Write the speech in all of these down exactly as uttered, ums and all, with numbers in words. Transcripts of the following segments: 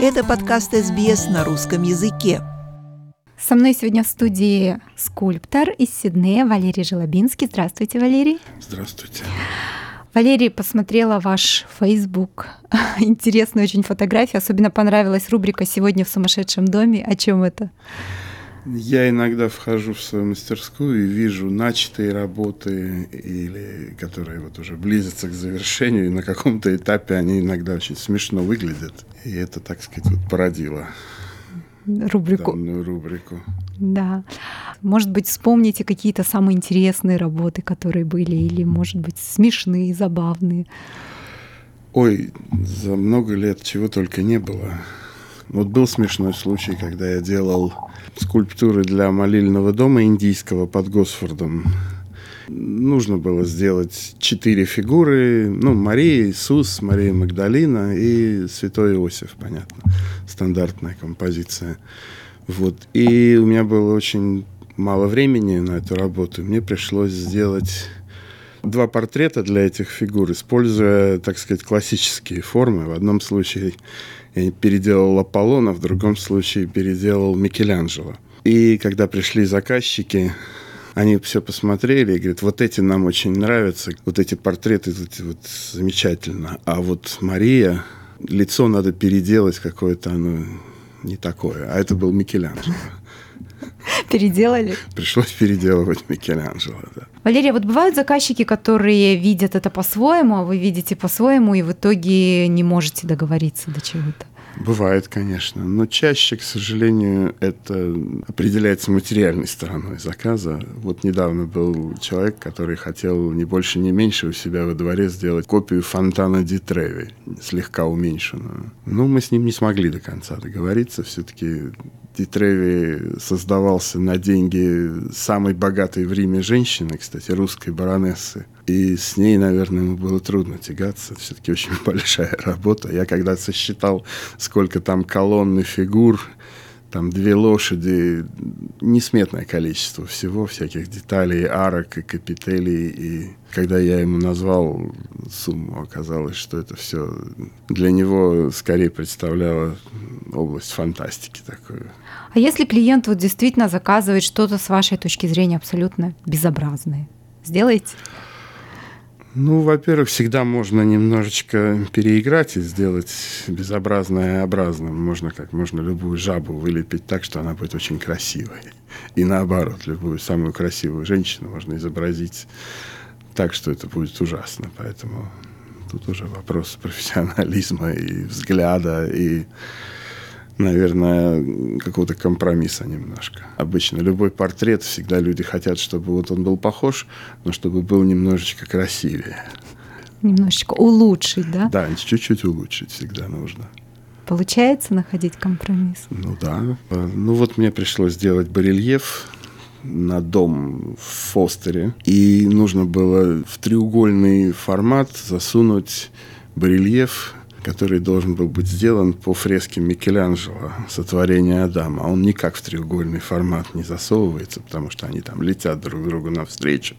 Это подкаст эс би эс на русском языке. Со мной сегодня в студии скульптор из Сиднея Валерий Желобинский. Здравствуйте, Валерий. Здравствуйте. Валерий, посмотрела ваш Facebook. Интересная очень фотография. Особенно понравилась рубрика «Сегодня в сумасшедшем доме». О чем это? Я иногда вхожу в свою мастерскую и вижу начатые работы, или которые вот уже близятся к завершению, и на каком-то этапе они иногда очень смешно выглядят. И это, так сказать, вот породило рубрику. данную рубрику. Да. Может быть, вспомните какие-то самые интересные работы, которые были, или, может быть, смешные, забавные. Ой, за много лет чего только не было. Вот был смешной случай, когда я делал скульптуры для молильного дома индийского под Госфордом. Нужно было сделать четыре фигуры. Ну, Мария, Иисус, Мария Магдалина и Святой Иосиф, понятно. Стандартная композиция. Вот. И у меня было очень мало времени на эту работу. Мне пришлось сделать два портрета для этих фигур, используя, так сказать, классические формы. В одном случае я переделал Аполлона, в другом случае переделал Микеланджело. И когда пришли заказчики, они все посмотрели и говорят, вот эти нам очень нравятся, вот эти портреты вот, вот, замечательно. А вот Мария, лицо надо переделать какое-то, оно не такое. А это был Микеланджело. Переделали? Пришлось переделывать Микеланджело, да. Валерия, вот бывают заказчики, которые видят это по-своему, а вы видите по-своему, и в итоге не можете договориться до чего-то? Бывает, конечно. Но чаще, к сожалению, это определяется материальной стороной заказа. Вот недавно был человек, который хотел не больше, не меньше у себя во дворе сделать копию фонтана Ди Треви, слегка уменьшенную. Но мы с ним не смогли до конца договориться. Все-таки Ди Треви создавался на деньги самой богатой в Риме женщины, кстати, русской баронессы. И с ней, наверное, ему было трудно тягаться. Все-таки очень большая работа. Я когда сосчитал, сколько там колонн и фигур, там две лошади, несметное количество всего, всяких деталей, арок и капителей. И когда я ему назвал сумму, оказалось, что это все для него скорее представляло область фантастики такую. А если клиент вот действительно заказывает что-то с вашей точки зрения абсолютно безобразное, сделаете? Ну, во-первых, всегда можно немножечко переиграть и сделать безобразное образным. Можно как можно любую жабу вылепить так, что она будет очень красивой. И наоборот, любую самую красивую женщину можно изобразить так, что это будет ужасно. Поэтому тут уже вопрос профессионализма и взгляда, и, наверное, какого-то компромисса немножко. Обычно любой портрет, всегда люди хотят, чтобы вот он был похож, но чтобы был немножечко красивее. Немножечко улучшить, да? Да, чуть-чуть улучшить всегда нужно. Получается находить компромисс? Ну да. Ну вот мне пришлось сделать барельеф на дом в Фостере, и нужно было в треугольный формат засунуть барельеф, который должен был быть сделан по фреске Микеланджело «Сотворение Адама». Он никак в треугольный формат не засовывается, потому что они там летят друг другу навстречу.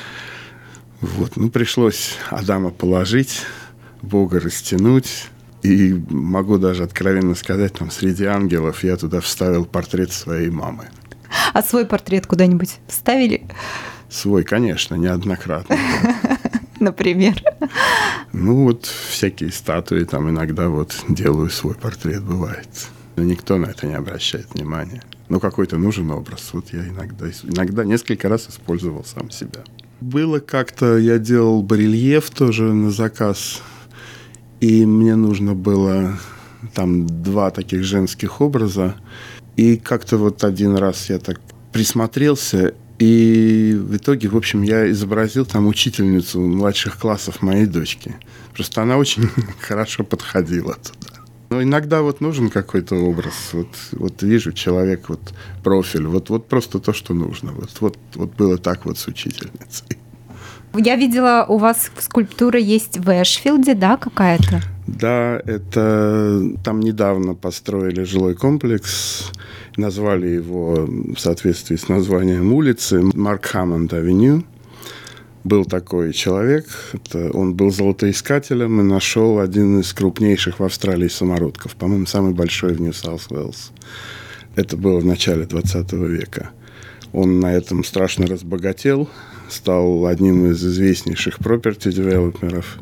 Вот. Ну, пришлось Адама положить, Бога растянуть. И могу даже откровенно сказать, там среди ангелов я туда вставил портрет своей мамы. А свой портрет куда-нибудь вставили? Свой, конечно, неоднократно. Например? Ну, вот всякие статуи там иногда вот делаю свой портрет, бывает. Но никто на это не обращает внимания. Но какой-то нужен образ. Вот я иногда, иногда несколько раз использовал сам себя. Было как-то, я делал барельеф тоже на заказ, и мне нужно было там два таких женских образа. И как-то вот один раз я так присмотрелся, и в итоге, в общем, я изобразил там учительницу младших классов моей дочки. Просто она очень хорошо подходила туда. Но иногда вот нужен какой-то образ. Вот, вот вижу человек, вот профиль, вот, вот просто то, что нужно. Вот, вот, вот было так вот с учительницей. Я видела, у вас скульптура есть в Эшфилде, да, какая-то? Да, это там недавно построили жилой комплекс. Назвали его в соответствии с названием улицы Марк Хаммонд Авеню. Был такой человек, это, он был золотоискателем и нашел один из крупнейших в Австралии самородков, по-моему, самый большой в Нью-Саус-Уэллс. Это было в начале двадцатого века. Он на этом страшно разбогател, стал одним из известнейших property-девелоперов.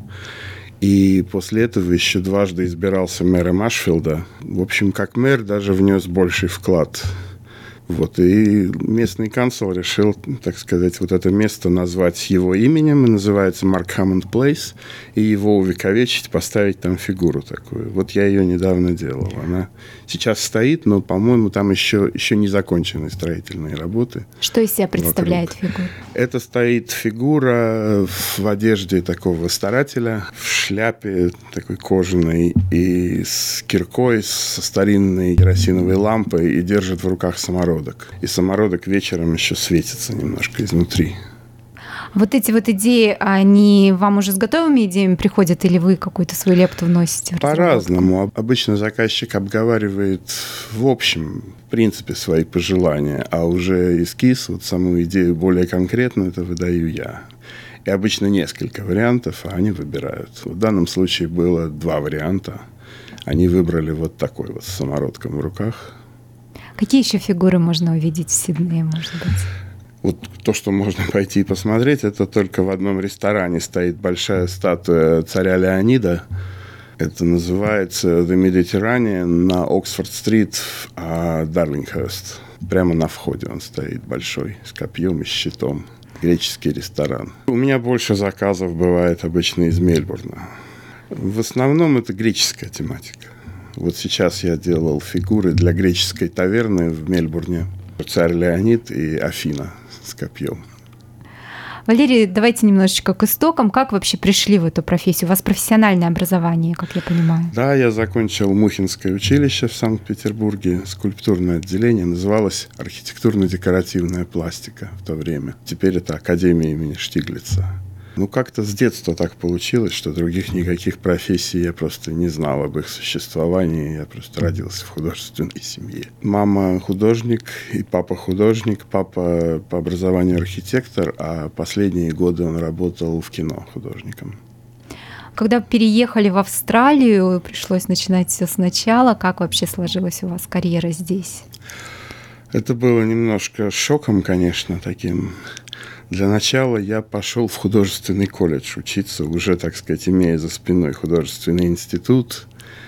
И после этого еще дважды избирался мэром Ашфилда. В общем, как мэр даже внес больший вклад. Вот, и местный канцлер решил, так сказать, вот это место назвать его именем, и называется Марк Хаммонд Плейс, и его увековечить, поставить там фигуру такую. Вот я ее недавно делал. Она сейчас стоит, но, по-моему, там еще, еще не закончены строительные работы. Что из себя представляет вокруг. фигура? Это стоит фигура в одежде такого старателя, в шляпе такой кожаной и с киркой, со старинной керосиновой лампой, и держит в руках самородок. И самородок вечером еще светится немножко изнутри. Вот эти вот идеи, они вам уже с готовыми идеями приходят, или вы какую-то свою лепту вносите? По-разному. Обычно заказчик обговаривает в общем, в принципе, свои пожелания, а уже эскиз, вот саму идею более конкретно, это выдаю я. И обычно несколько вариантов, а они выбирают. В данном случае было два варианта. Они выбрали вот такой вот с самородком в руках. Какие еще фигуры можно увидеть в Сиднее, может быть? Вот то, что можно пойти и посмотреть, это только в одном ресторане стоит большая статуя царя Леонида. Это называется The Mediterranean на Оксфорд-стрит, Дарлингхерст. Прямо на входе он стоит, большой, с копьем и щитом. Греческий ресторан. У меня больше заказов бывает обычно из Мельбурна. В основном это греческая тематика. Вот сейчас я делал фигуры для греческой таверны в Мельбурне. Царь Леонид и Афина с копьем. Валерий, давайте немножечко к истокам. Как вообще пришли в эту профессию? У вас профессиональное образование, как я понимаю. Да, я закончил Мухинское училище в Санкт-Петербурге, скульптурное отделение. Называлось архитектурно-декоративная пластика в то время. Теперь это Академия имени Штиглица. Ну, как-то с детства так получилось, что других никаких профессий я просто не знал об их существовании. Я просто родился в художественной семье. Мама художник и папа художник. Папа по образованию архитектор, а последние годы он работал в кино художником. Когда переехали в Австралию, пришлось начинать все сначала. Как вообще сложилась у вас карьера здесь? Это было немножко шоком, конечно, таким. Для начала я пошел в художественный колледж учиться, уже, так сказать, имея за спиной художественный институт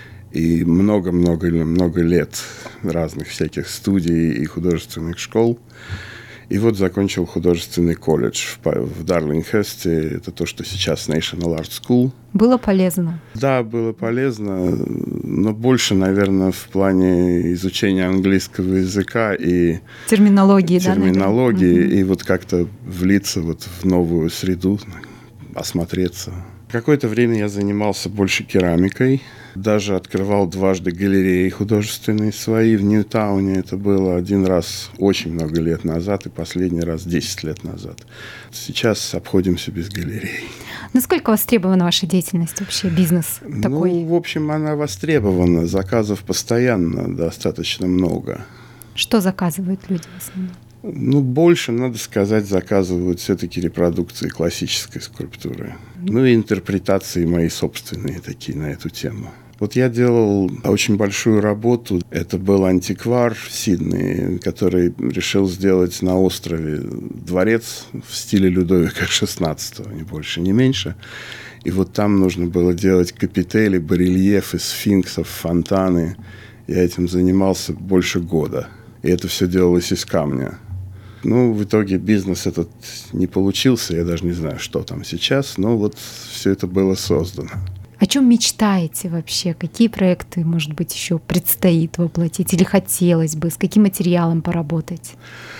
и много-много-много лет разных всяких студий и художественных школ. И вот закончил художественный колледж в, в Дарлингхерсте. Это то, что сейчас National Art School. Было полезно? Да, было полезно, но больше, наверное, в плане изучения английского языка и терминологии, терминологии, да, и вот как-то влиться вот в новую среду, осмотреться. Какое-то время я занимался больше керамикой. Даже открывал дважды галереи художественные свои в Ньютауне. Это было один раз очень много лет назад и последний раз десять лет назад. Сейчас обходимся без галерей. Насколько востребована ваша деятельность вообще, бизнес такой? Ну, в общем, она востребована. Заказов постоянно достаточно много. Что заказывают люди в основном? Ну, больше, надо сказать, заказывают все-таки репродукции классической скульптуры. Ну и интерпретации мои собственные такие на эту тему. Вот я делал очень большую работу. Это был антиквар в Сиднее, который решил сделать на острове дворец в стиле Людовика шестнадцатого, ни больше, ни меньше. И вот там нужно было делать капители, барельефы, сфинксов, фонтаны. Я этим занимался больше года. И это все делалось из камня. Ну, в итоге бизнес этот не получился. Я даже не знаю, что там сейчас. Но вот все это было создано. О чем мечтаете вообще? Какие проекты, может быть, еще предстоит воплотить? Или хотелось бы? С каким материалом поработать?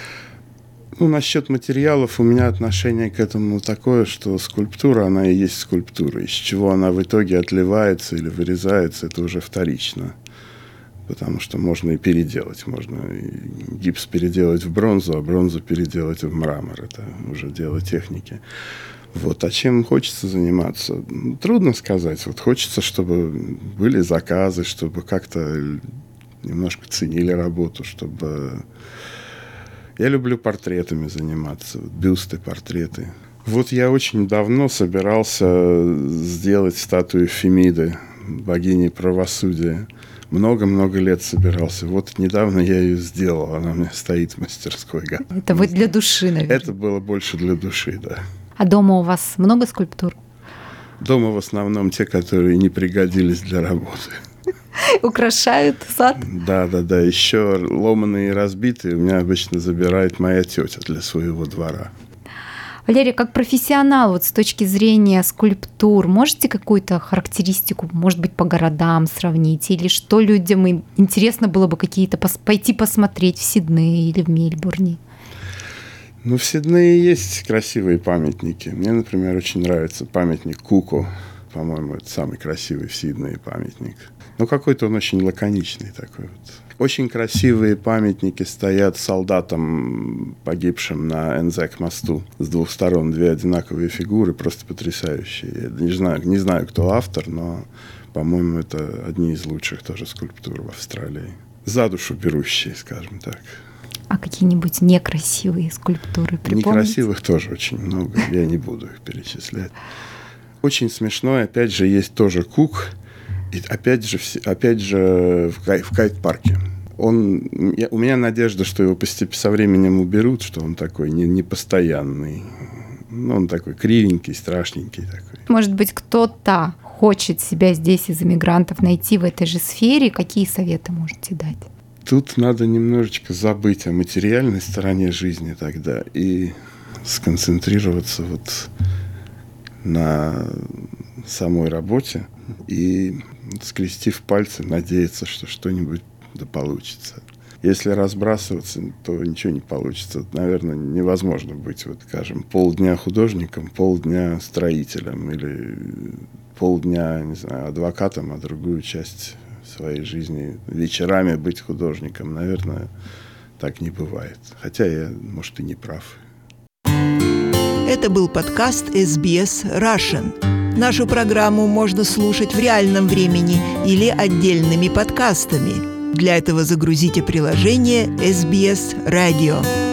Ну, насчет материалов у меня отношение к этому такое, что скульптура, она и есть скульптура. Из чего она в итоге отливается или вырезается, это уже вторично. Потому что можно и переделать. Можно и гипс переделать в бронзу, а бронзу переделать в мрамор. Это уже дело техники. Вот. А чем хочется заниматься? Трудно сказать. Вот хочется, чтобы были заказы, чтобы как-то немножко ценили работу, чтобы... Я люблю портретами заниматься. Бюсты, портреты. Вот я очень давно собирался сделать статую Фемиды, богини правосудия. Много-много лет собирался. Вот недавно я ее сделал. Она у меня стоит в мастерской. Это вы для души, наверное. Это было больше для души, да. А дома у вас много скульптур? Дома в основном те, которые не пригодились для работы. Украшают сад? Да, да, да. Еще ломаные и разбитые у меня обычно забирает моя тетя для своего двора. Валерий, как профессионал, вот с точки зрения скульптур, можете какую-то характеристику, может быть, по городам сравнить? Или что людям интересно было бы какие-то пос- пойти посмотреть в Сиднее или в Мельбурне? Ну, в Сиднее есть красивые памятники. Мне, например, очень нравится памятник Куку. По-моему, это самый красивый в Сиднее памятник. Но какой-то он очень лаконичный такой вот. Очень красивые памятники стоят солдатам, погибшим на Энзек-мосту. С двух сторон две одинаковые фигуры, просто потрясающие. Я не знаю, не знаю, кто автор, но, по-моему, это одни из лучших тоже скульптур в Австралии. За душу берущие, скажем так. А какие-нибудь некрасивые скульптуры припомните? Некрасивых тоже очень много, я не буду их перечислять. Очень смешной, опять же, есть тоже Кук. И опять же, опять же в, кай, в кайт-парке. Он, я, у меня надежда, что его постепенно со временем уберут, что он такой не, непостоянный. Ну, он такой кривенький, страшненький такой. Может быть, кто-то хочет себя здесь из иммигрантов найти в этой же сфере. Какие советы можете дать? Тут надо немножечко забыть о материальной стороне жизни тогда и сконцентрироваться вот на самой работе и, скрестив пальцы, надеяться, что что-нибудь да получится. Если разбрасываться, то ничего не получится. Наверное, невозможно быть, вот, скажем, полдня художником, полдня строителем или полдня, не знаю, адвокатом, а другую часть своей жизни вечерами быть художником. Наверное, так не бывает. Хотя я, может, и не прав. Это был подкаст эс би эс Russian. Нашу программу можно слушать в реальном времени или отдельными подкастами. Для этого загрузите приложение эс би эс Radio.